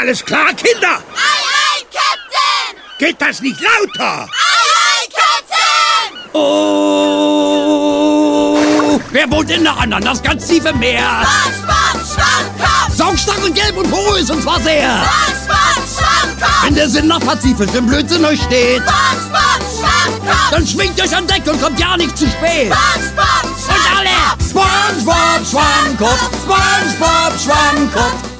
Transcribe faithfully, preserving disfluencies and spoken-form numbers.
Alles klar, Kinder? Ei, ei, Captain! Geht das nicht lauter? Ei, ei, Captain! Oh! Wer wohnt in der Ananas ganz tief im Meer? SpongeBob Schwammkopf! Saugstark und gelb und porös und zwar sehr. SpongeBob Schwammkopf! Wenn der Sinn nach pazifischem Blödsinn euch steht, SpongeBob Schwammkopf! dann schwingt euch an Deck und kommt ja nicht zu spät. SpongeBob Und alle! Schwammkopf! SpongeBob Schwammkopf, SpongeBob Schwammkopf,